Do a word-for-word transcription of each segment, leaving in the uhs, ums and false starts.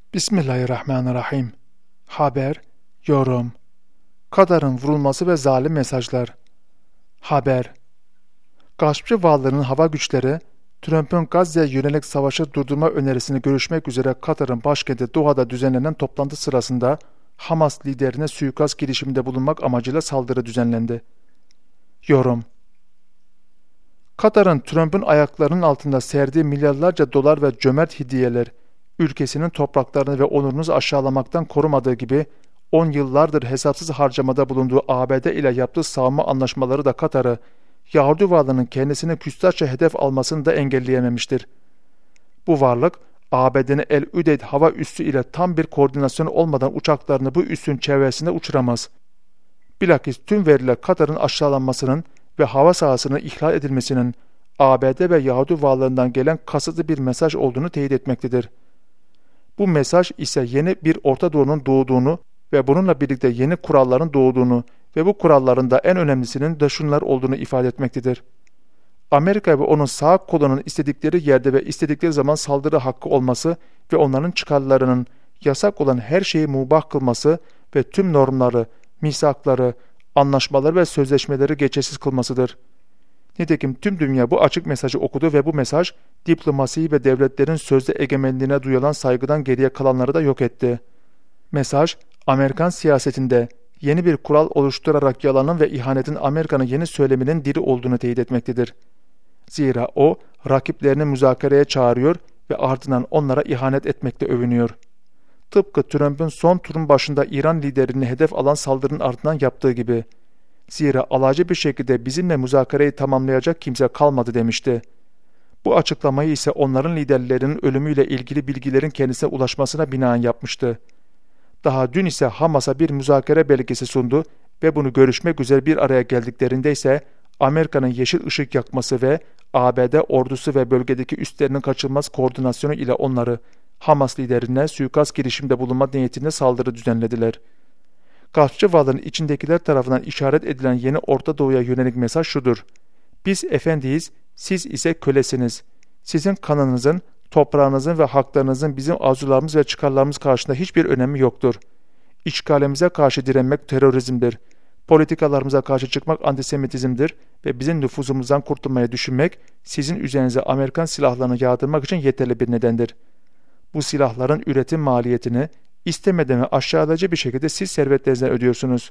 Bismillahirrahmanirrahim. Haber, yorum. Katar'ın vurulması ve zalim mesajlar. Haber. Gaspçı varlığının hava güçleri, Trump'ın Gazze'ye yönelik savaşı durdurma önerisini görüşmek üzere Katar'ın başkenti Doha'da düzenlenen toplantı sırasında Hamas liderine suikast girişiminde bulunmak amacıyla saldırı düzenlendi. Yorum. Katar'ın Trump'ın ayaklarının altında serdiği milyarlarca dolar ve cömert hediyeler, ülkesinin topraklarını ve onurunu aşağılamaktan korumadığı gibi on yıllardır hesapsız harcamada bulunduğu A B D ile yaptığı savunma anlaşmaları da Katar'ı, Yahudi varlığının kendisine küstahça hedef almasını da engelleyememiştir. Bu varlık, A B D'nin El Udeyd hava üssü ile tam bir koordinasyon olmadan uçaklarını bu üssün çevresinde uçuramaz. Bilakis tüm veriler Katar'ın aşağılanmasının ve hava sahasının ihlal edilmesinin A B D ve Yahudi varlığından gelen kasıtlı bir mesaj olduğunu teyit etmektedir. Bu mesaj ise yeni bir Orta Doğu'nun doğduğunu ve bununla birlikte yeni kuralların doğduğunu ve bu kuralların da en önemlisinin de şunlar olduğunu ifade etmektedir. Amerika ve onun sağ kolunun istedikleri yerde ve istedikleri zaman saldırı hakkı olması ve onların çıkarlarının yasak olan her şeyi mubah kılması ve tüm normları, misakları, anlaşmaları ve sözleşmeleri geçersiz kılmasıdır. Nitekim tüm dünya bu açık mesajı okudu ve bu mesaj, diplomasi ve devletlerin sözde egemenliğine duyulan saygıdan geriye kalanları da yok etti. Mesaj, Amerikan siyasetinde yeni bir kural oluşturarak yalanın ve ihanetin Amerika'nın yeni söyleminin dili olduğunu teyit etmektedir. Zira o, rakiplerini müzakereye çağırıyor ve ardından onlara ihanet etmekle övünüyor. Tıpkı Trump'ın son turun başında İran liderini hedef alan saldırının ardından yaptığı gibi. Zira alaycı bir şekilde bizimle müzakereyi tamamlayacak kimse kalmadı demişti. Bu açıklamayı ise onların liderlerinin ölümüyle ilgili bilgilerin kendisine ulaşmasına binaen yapmıştı. Daha dün ise Hamas'a bir müzakere belgesi sundu ve bunu görüşmek üzere bir araya geldiklerinde ise Amerika'nın yeşil ışık yakması ve A B D ordusu ve bölgedeki üslerinin kaçınılmaz koordinasyonu ile onları Hamas liderine suikast girişiminde bulunma niyetinde saldırı düzenlediler. Gaspçı varlığın içindekiler tarafından işaret edilen yeni Orta Doğu'ya yönelik mesaj şudur: Biz efendiyiz, siz ise kölesiniz. Sizin kanınızın, toprağınızın ve haklarınızın bizim arzularımız ve çıkarlarımız karşısında hiçbir önemi yoktur. İşgalimize karşı direnmek terörizmdir. Politikalarımıza karşı çıkmak antisemitizmdir ve bizim nüfuzumuzdan kurtulmayı düşünmek sizin üzerinize Amerikan silahlarını yağdırmak için yeterli bir nedendir. Bu silahların üretim maliyetini istemeden ve aşağılayıcı bir şekilde siz servetlerinizden ödüyorsunuz.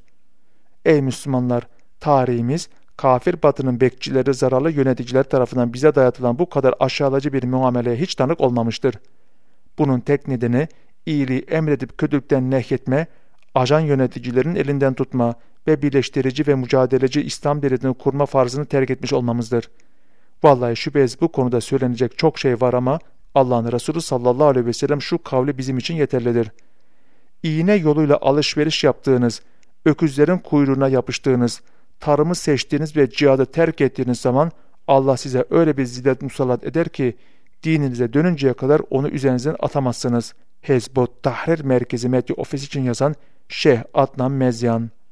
Ey Müslümanlar! Tarihimiz, kafir batının bekçileri, zararlı yöneticiler tarafından bize dayatılan bu kadar aşağılayıcı bir muameleye hiç tanık olmamıştır. Bunun tek nedeni, iyiliği emredip kötülükten nehyetme, ajan yöneticilerin elinden tutma ve birleştirici ve mücadeleci İslam devletini kurma farzını terk etmiş olmamızdır. Vallahi şüphesiz bu konuda söylenecek çok şey var ama Allah'ın Resulü sallallahu aleyhi ve sellem şu kavli bizim için yeterlidir. İğne yoluyla alışveriş yaptığınız, öküzlerin kuyruğuna yapıştığınız, tarımı seçtiğiniz ve cihadı terk ettiğiniz zaman Allah size öyle bir zillet musallat eder ki dininize dönünceye kadar onu üzerinizden atamazsınız. Hezbot Tahrir Merkezi Medya Ofisi için yazan Şeyh Adnan Mezyan.